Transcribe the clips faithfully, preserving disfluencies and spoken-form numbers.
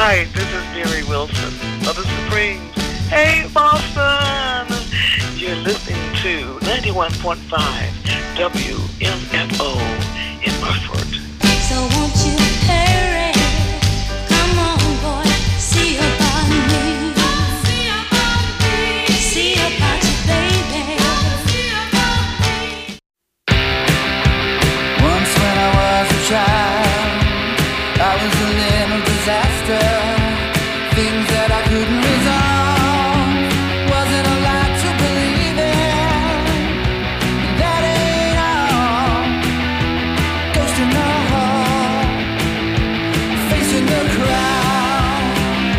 right, this is Mary Wilson of the Supremes. Hey, Boston! You're listening to ninety-one point five W M F O in Burford. So won't you hurry? Come on, boy, see about me. See about me. See about you, baby. See about me. Once when I was a child, I was a little disaster. Things that I couldn't resolve. Wasn't allowed to believe in. That ain't all. Ghost in the hall, facing the crowd.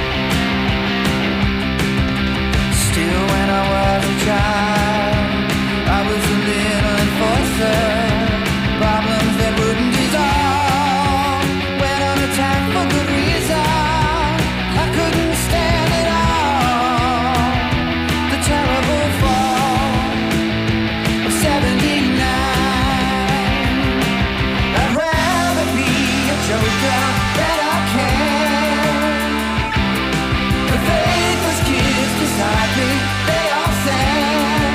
Still when I was a child, I was a little enforcer. Problems that wouldn't dissolve. Went on attack for good reason. I couldn't stand it all. The terrible fall of seventy-nine. I'd rather be a joker than I can. The faithless kids beside me, they all sang.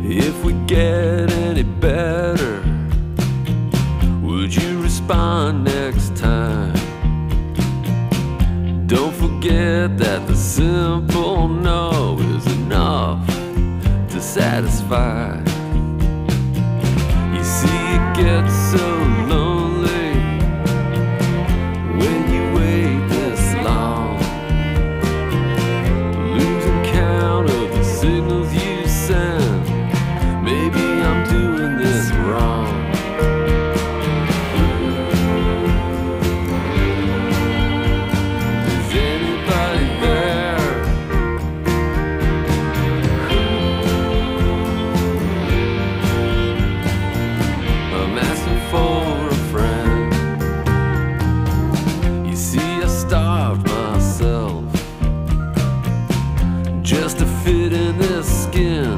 If we get any better, would you respond next time? Don't forget that the simple no is enough to satisfy. You see, it gets so lonely when you wait this long, losing count of the signals you send. Maybe I'm doing this wrong. Is anybody there? I'm asking for a friend. You see, I starved myself just to fit in this skin.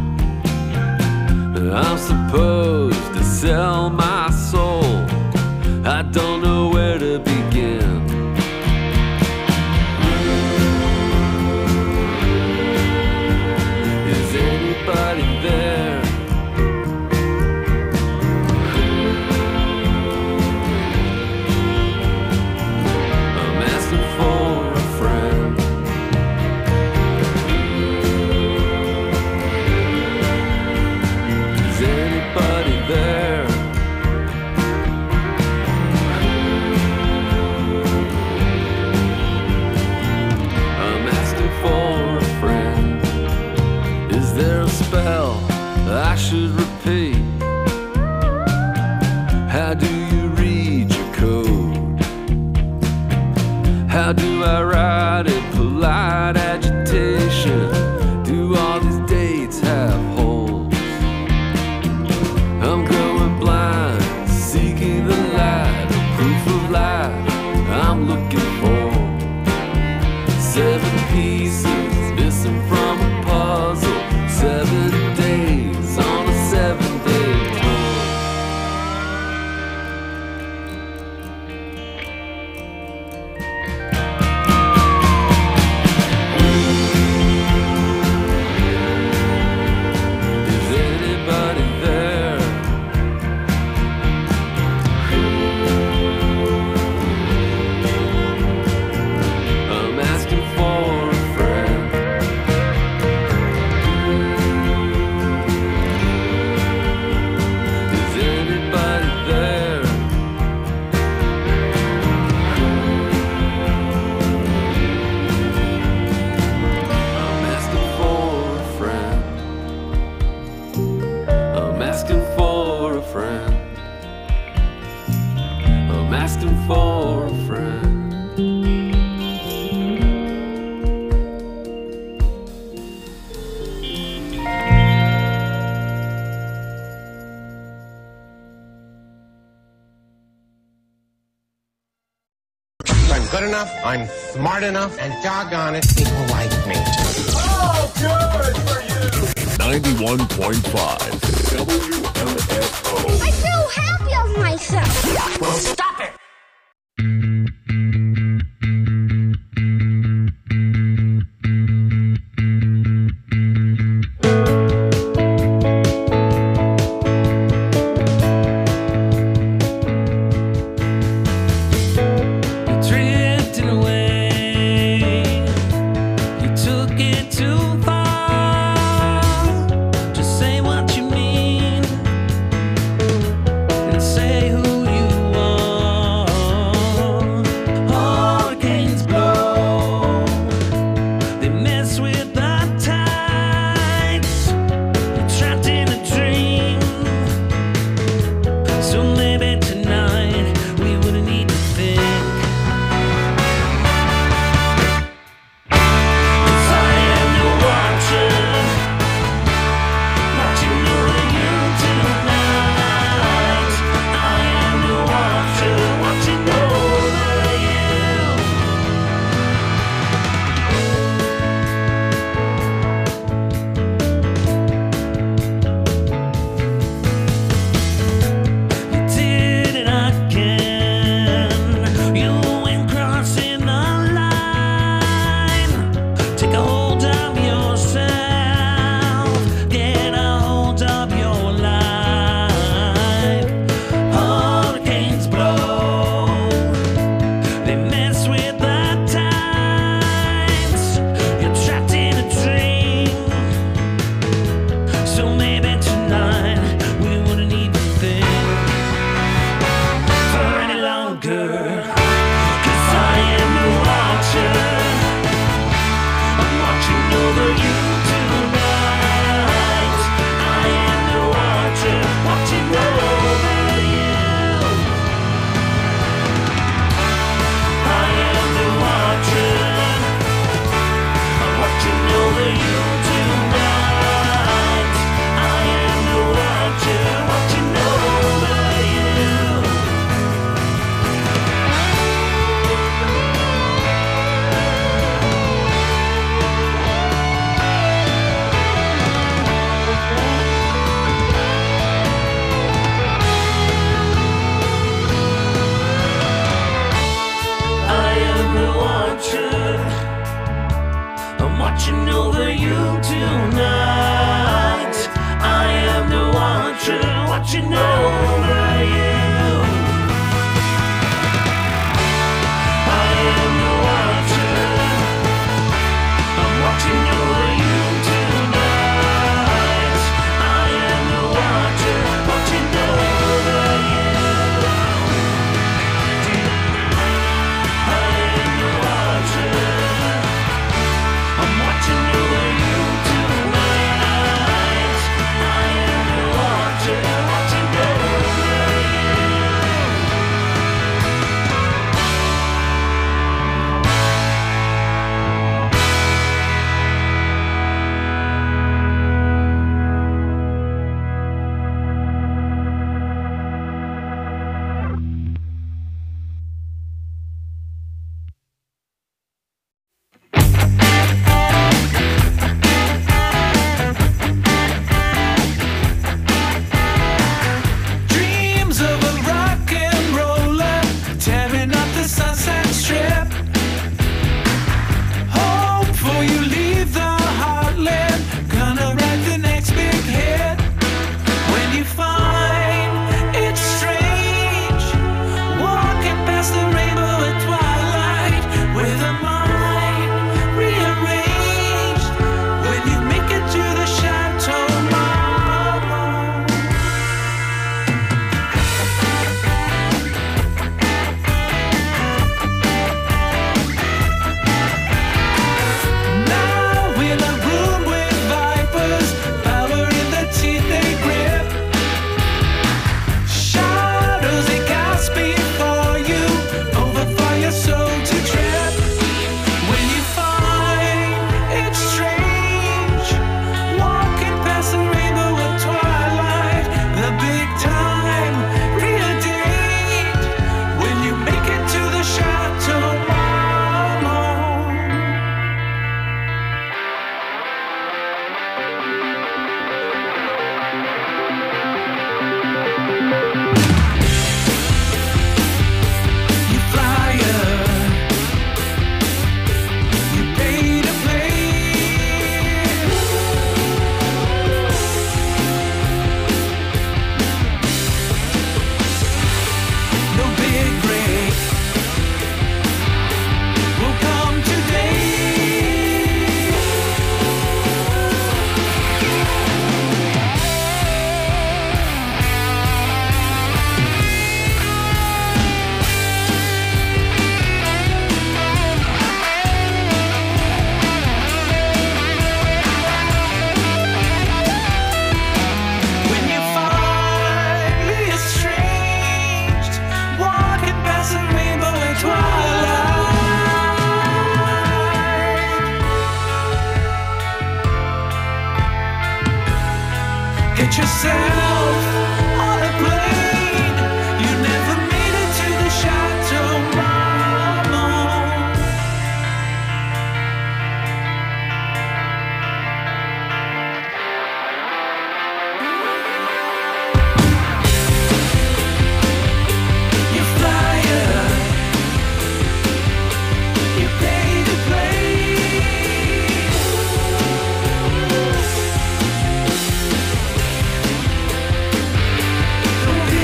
I'm supposed to sell my soul. I don't know where to begin. Is anybody there? I'm asking for a friend. Is anybody there? I'm asking for a friend. Is there a spell I should repeat? How do you read your code? How do I write in polite agitation? Do all these dates have holes? I'm going blind, seeking the light, the proof of life I'm looking for. Seven pieces missing from a puzzle. Seven days on a seven-day tour. Is anybody there? I'm asking for a friend. Is anybody there? I'm asking for a friend. I'm asking for a friend. I'm asking for a friend. I'm good enough, I'm smart enough, and doggone it, people like me. ninety-one point five W M F O. I feel happy of myself. Well, stop it! Drifting away, you took it too far. Just say what you mean and say who you are. watching over you. I am the watcher. I'm watching over you tonight. I am the watcher, watching over you. I am the watcher. I'm watching over you tonight. I am the watcher, watching over you. Dreams of a rock and roller tearing up the Sunset Strip. Hope for you leave the heartland, gonna write the next big hit. When you find it's strange, walking past the rainbow at twilight with a mind rearranged. When you make it to the Chateau Marmont. Now in a room with vipers, power in the teeth they grip. Shadows they cast before you, overflow your soul to trip. When you find it's strange, walking past the rainbow at twilight, the big time preordained. When you make it to the Chateau Marmont. You flyer, you pay to play. No big break will come today. When you finally estranged, walking past the rainbow at twilight. Get yourself on a plane. You never made it to the Chateau Marmont. You flyer, you pay to play. No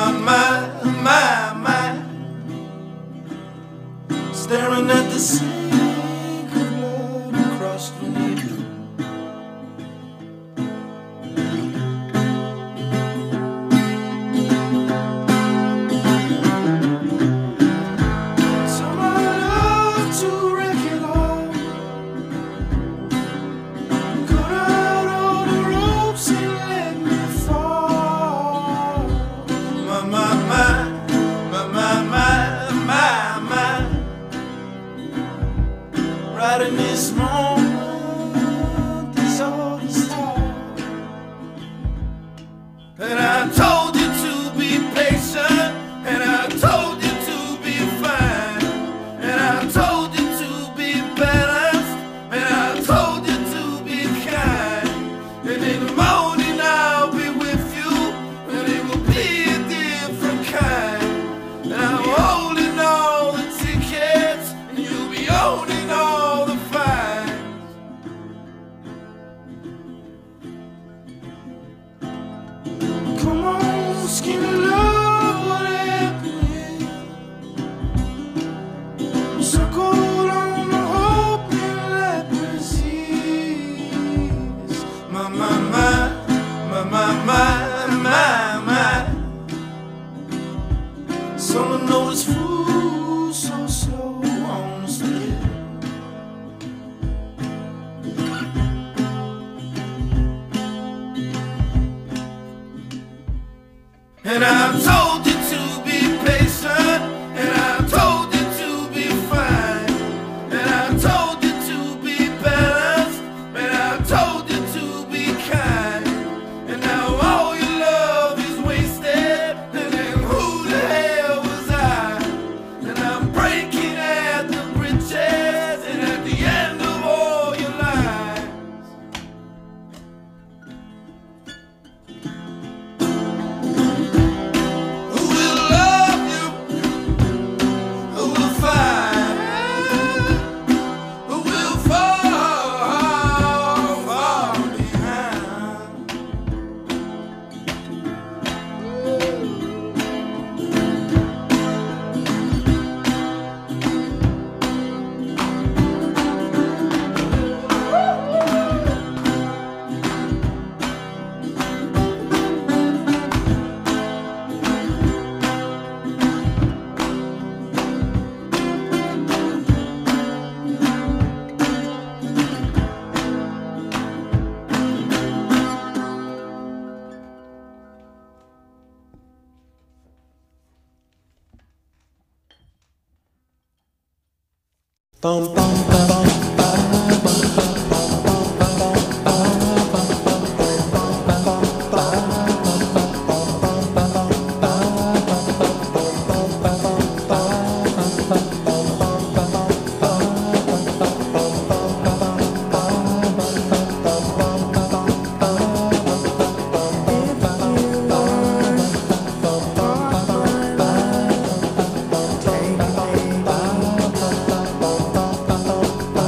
my, my, my, my, staring at the sink of blood across the needle. Right in this moment, is all the stars. And I told you to be patient, and I told you to be fine, and I told you to be balanced, and I told you to be kind. And in the morning I'll be with you, and it will be a different kind. And I'm holding all the tickets, and you'll be owning all the fines. Come on, skinny love, what happened? Circle on the hope and let me see. My, my, my, my, my, my, my, my. Someone knows food so slow on the stairs. And I told you to be patient, and I told you to be fine, and I told you to be balanced, and I told you to be kind. And now all your love is wasted, and then who the hell was I? And I'm breaking at the bridges, and at the end of all your lies. Who will love you? Who will find? Who will fall, fall behind? Bum, bum, bum, bum. Bum,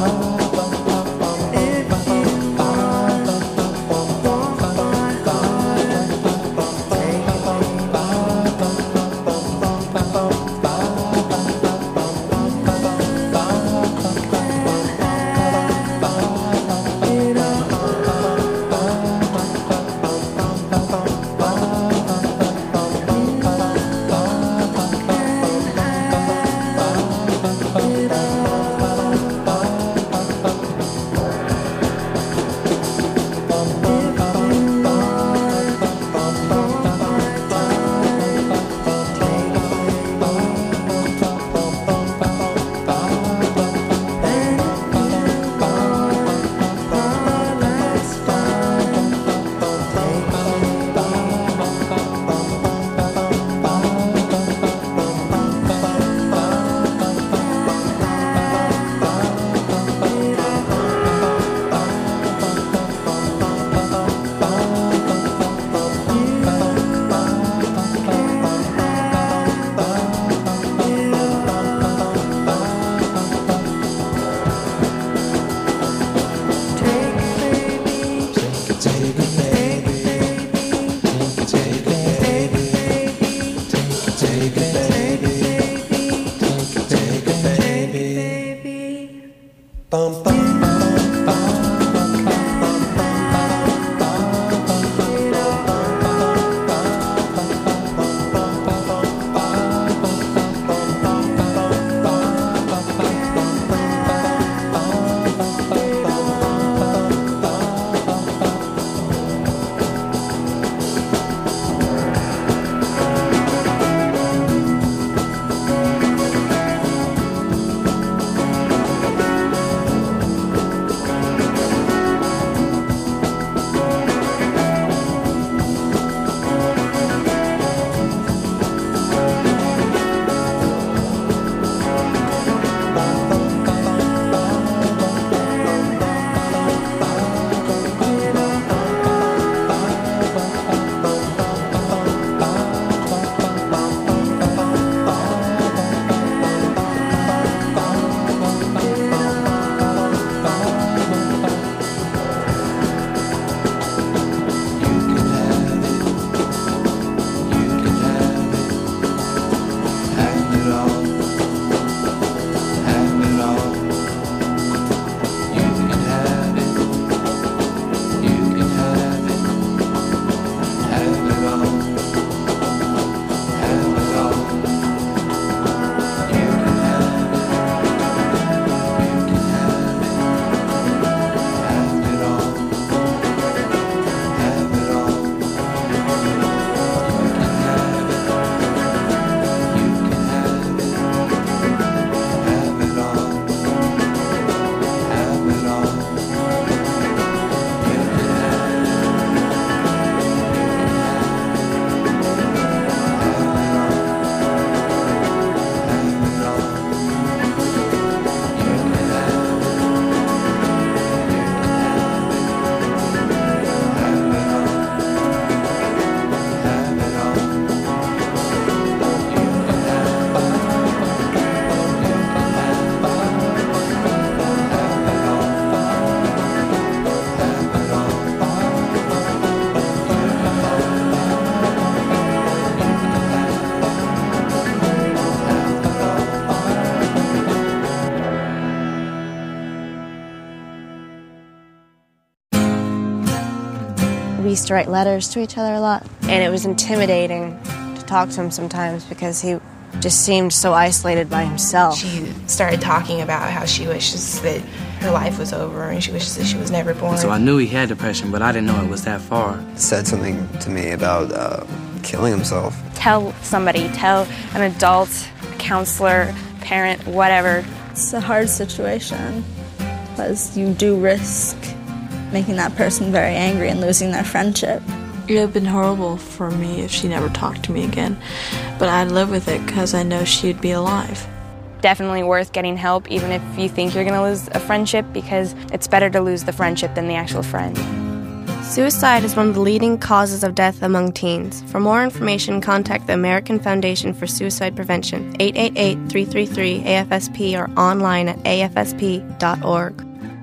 used to write letters to each other a lot, and it was intimidating to talk to him sometimes because he just seemed so isolated by himself. She started talking about how she wishes that her life was over and she wishes that she was never born. So I knew he had depression, but I didn't know it was that far. Said something to me about uh, killing himself. Tell somebody, tell an adult, a counselor, parent, whatever. It's a hard situation because you do risk making that person very angry and losing their friendship. It would have been horrible for me if she never talked to me again, but I'd live with it because I know she'd be alive. Definitely worth getting help, even if you think you're going to lose a friendship, because it's better to lose the friendship than the actual friend. Suicide is one of the leading causes of death among teens. For more information, contact the American Foundation for Suicide Prevention, eight eight eight, three three three, A F S P, or online at A F S P dot org.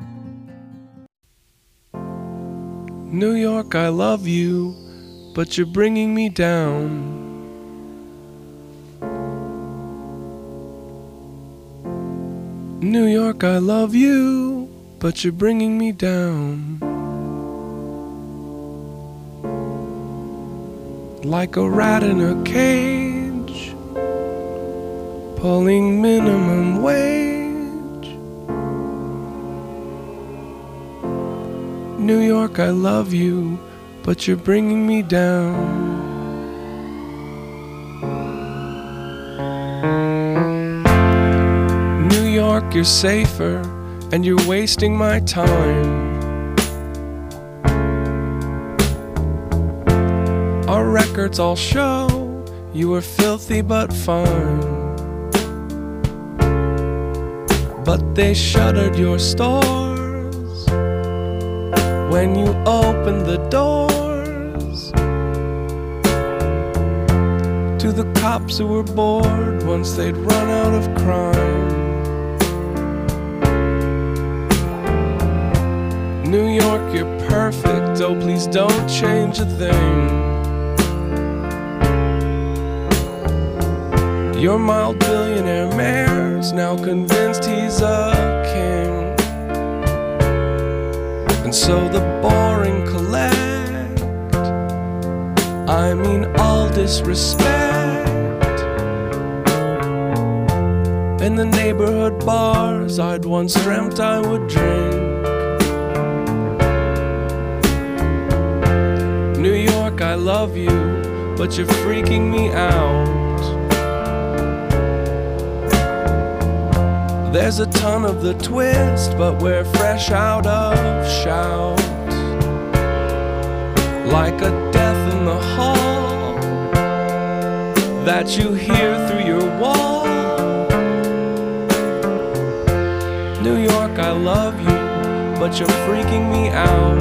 New York, I love you, but you're bringing me down. New York, I love you, but you're bringing me down. Like a rat in a cage, pulling minimum wage. New York, I love you, but you're bringing me down. New York, you're safer, and you're wasting my time. Our records all show you were filthy but fine. But they shuttered your stores when you opened the doors to the cops who were bored once they'd run out of crime. New York, you're perfect, oh please don't change a thing. Your mild billionaire mayor's now convinced he's a king, and so the boring collect, I mean all disrespect. In the neighborhood bars I'd once dreamt I would drink. New York, I love you, but you're freaking me out. There's a ton of the twist, but we're fresh out of shout. Like a death in the hall that you hear through your wall. New York, I love you, but you're freaking me out.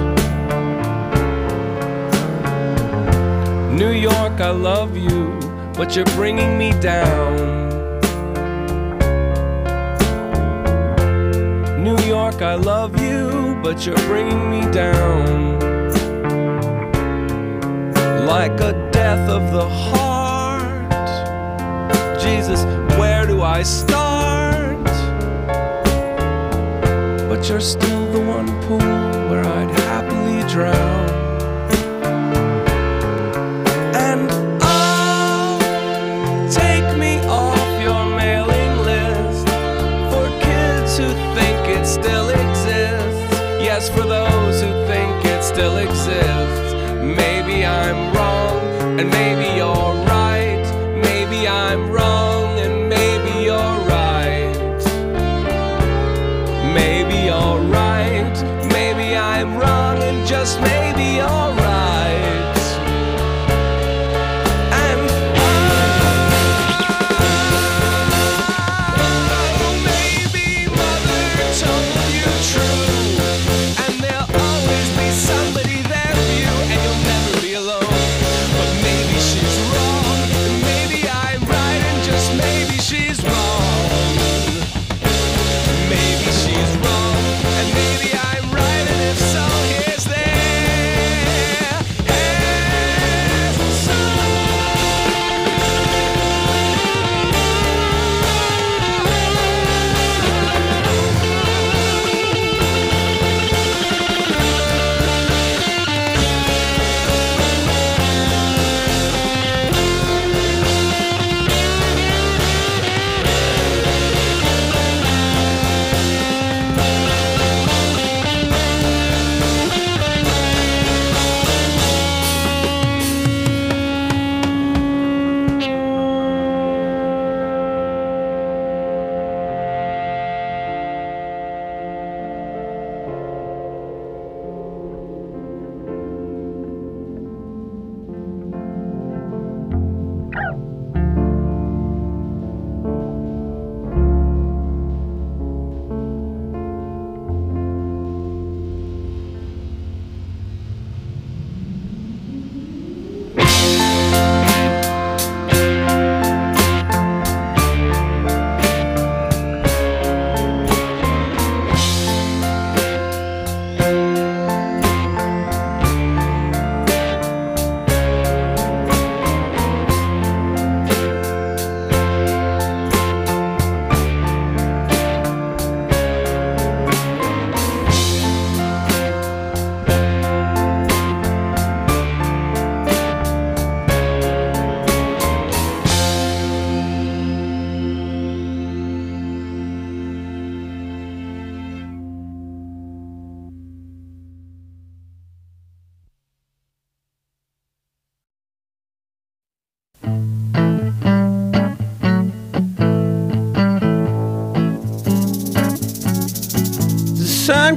New York, I love you, but you're bringing me down. New York, I love you, but you're bringing me down. Like a death of the heart. Jesus, where do I start? But you're still the one pool where I'd happily drown. And oh, take me off your mailing list for kids who think it still exists. Yes, for those who think it still exists. Maybe I'm wrong, and maybe you're right. Maybe I'm wrong, and maybe you're right. Maybe you're right. Maybe I'm wrong, and just maybe you're right. And oh, maybe mother told you true, and there'll always be somebody there for you, and you'll never be alone. But maybe she's wrong, and maybe I'm right, and just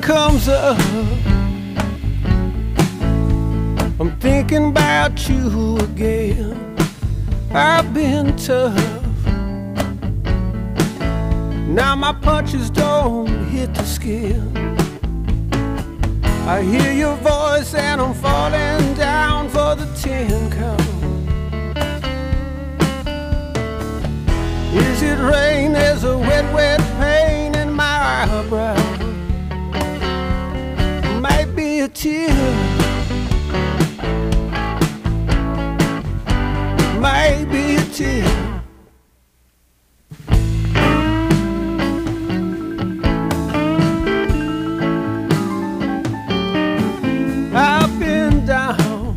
comes up, I'm thinking about you again. I've been tough, now my punches don't hit the skin. I hear your voice and I'm falling down for the ten count. Is it rain? There's a wet, wet pain in my eyebrow. Might be a tear, might be a tear. I've been down,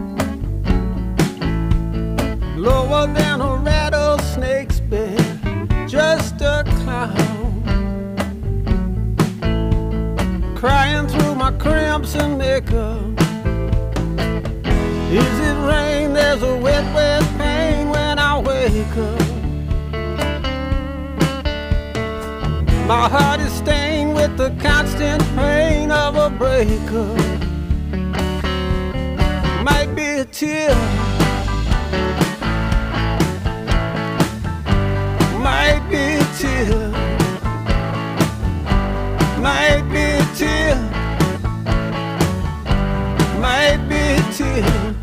lower than a rattlesnake's bed, just a clown, crying through my crimson makeup. Is it rain? There's a wet, wet pain when I wake up. My heart is stained with the constant pain of a breakup. Might be a tear, might be a tear, might be a tear, might be a tear.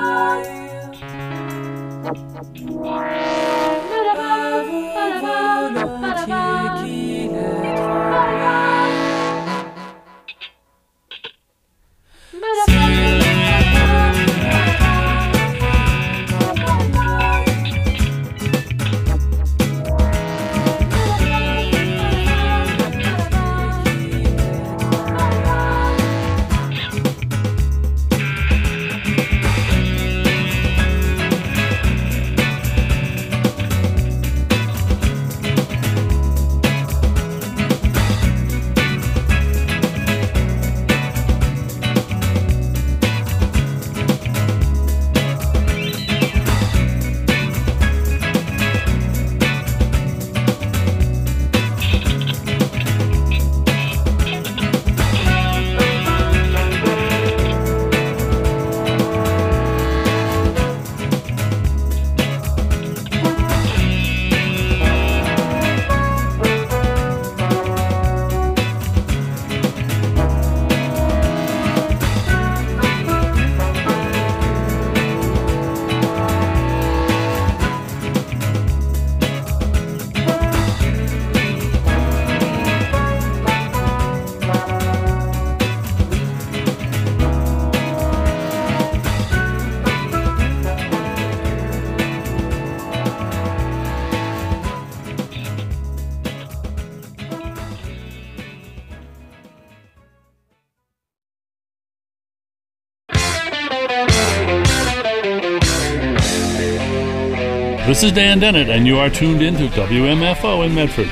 This is Dan Dennett, and you are tuned in to W M F O in Medford.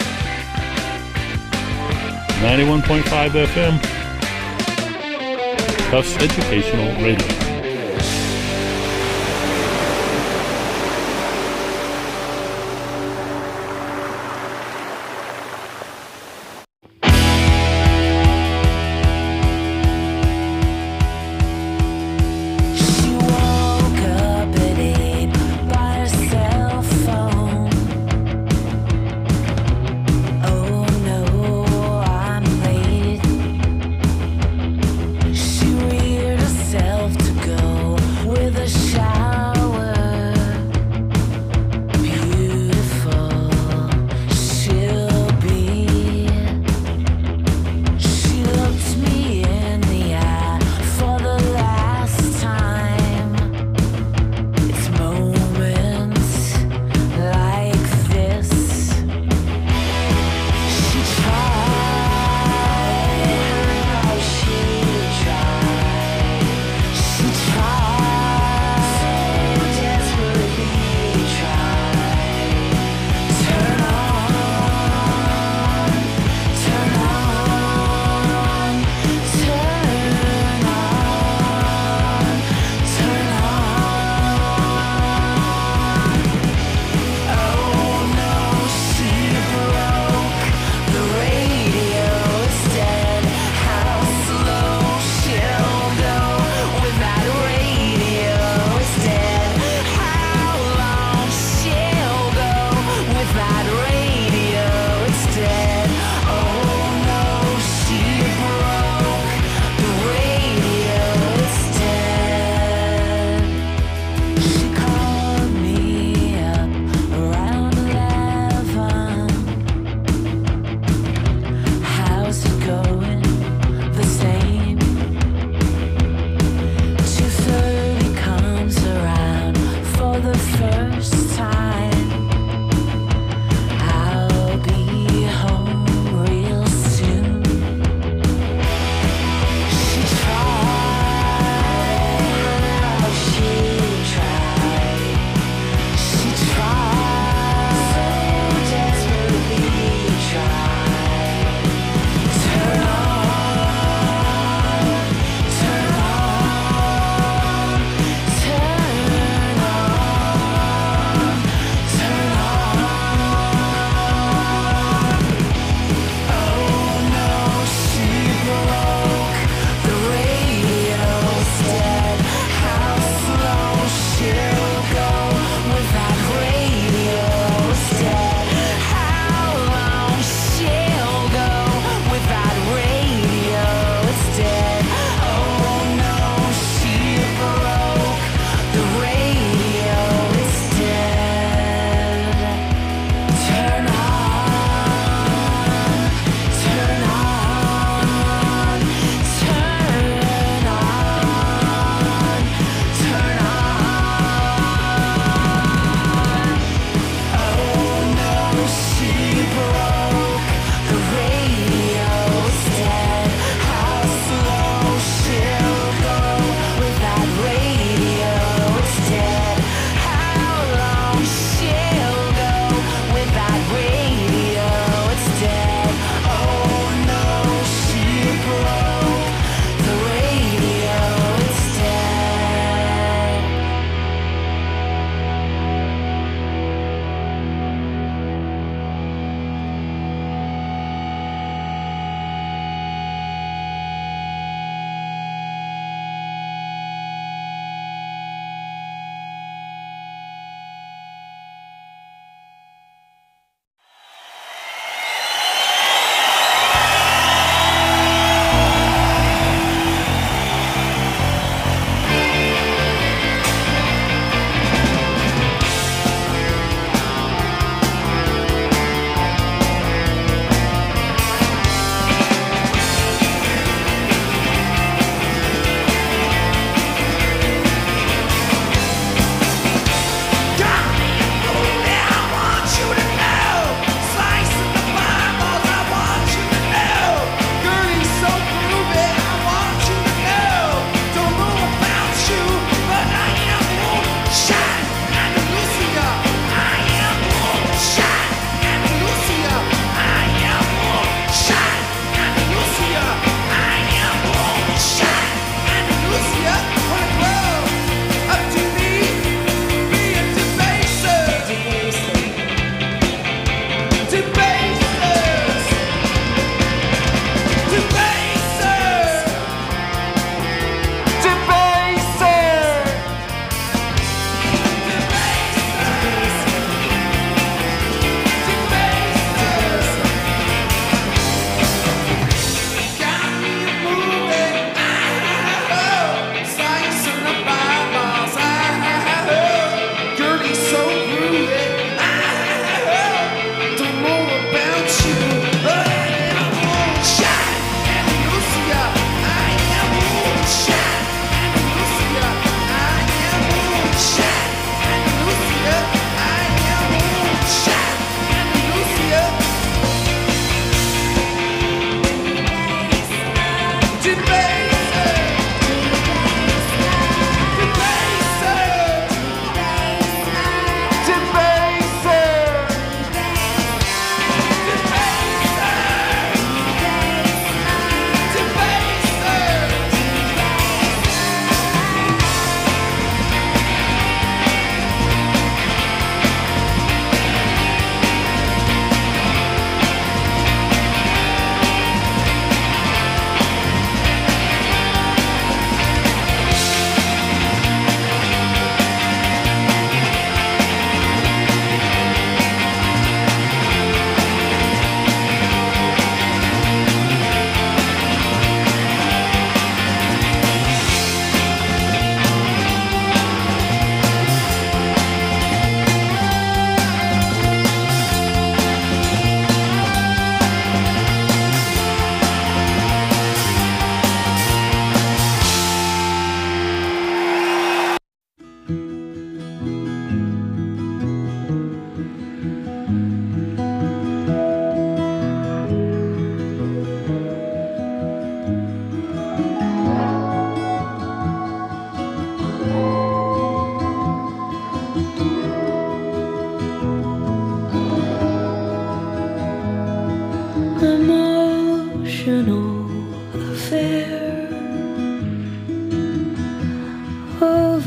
ninety-one point five F M. Tufts Educational Radio. She reared herself to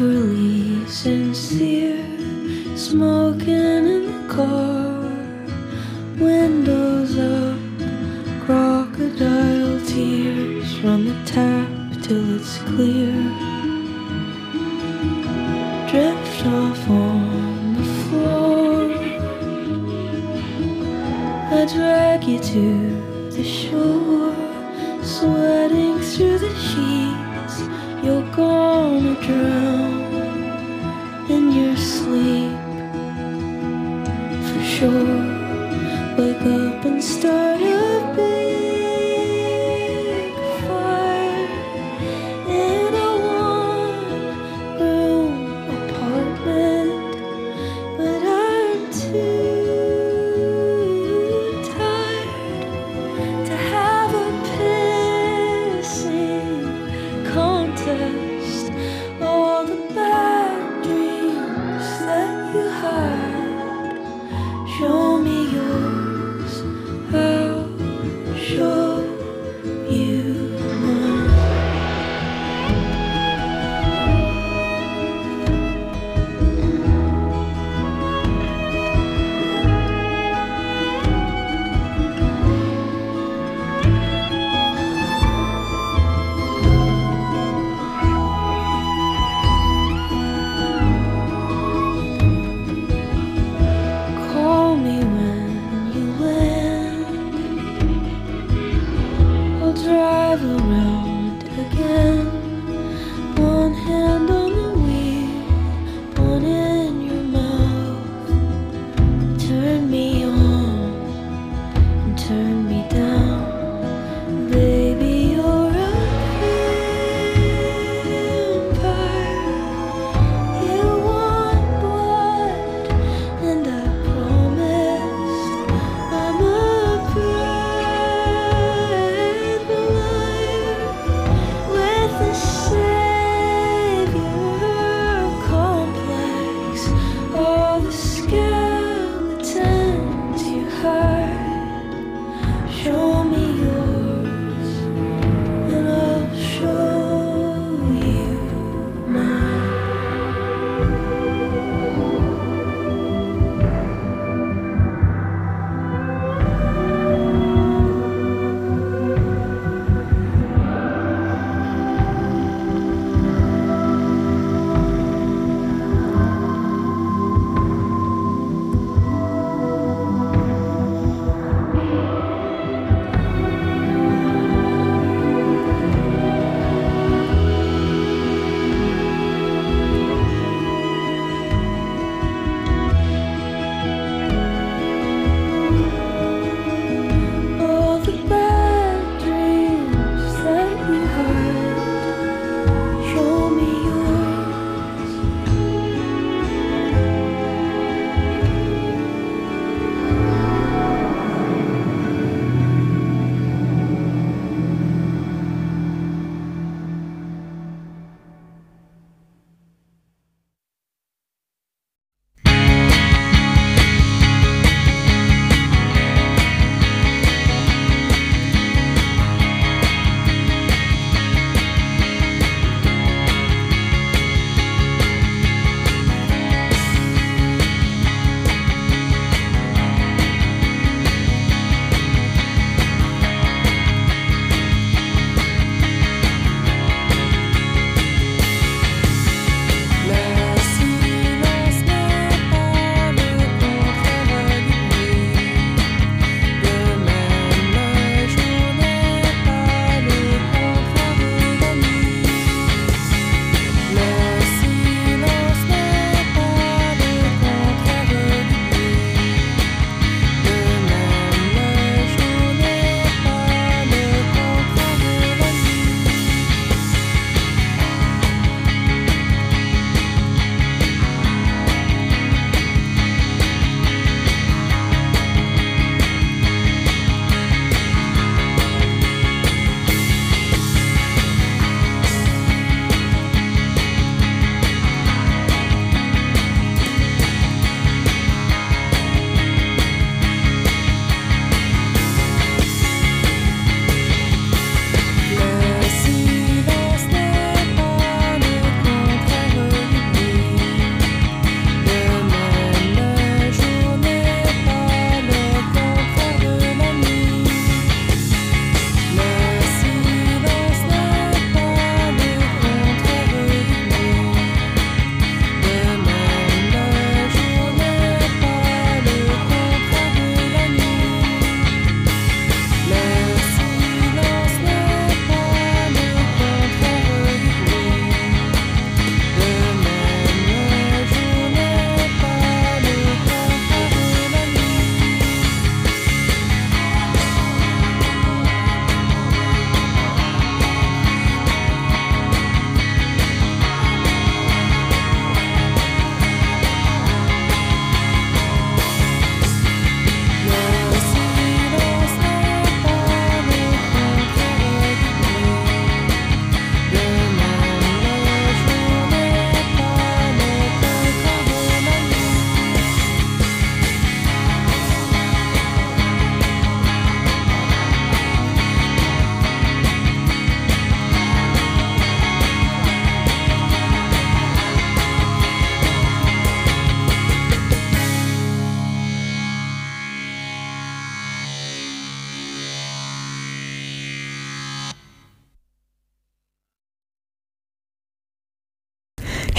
overly sincere, smoking in the car, windows up, crocodile tears, run the tap till it's clear, drift off on the floor, I drag you to the shore, sweating through the sheets, you're gonna drown in your sleep, for sure. Wake up and start a big fire in a one-room apartment, but I'm too tired to have a pissing contest. All the bad dreams that you had, show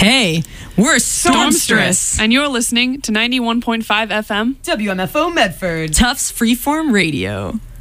Hey, we're Stormstress. And you're listening to ninety-one point five F M W M F O Medford. Tufts Freeform Radio.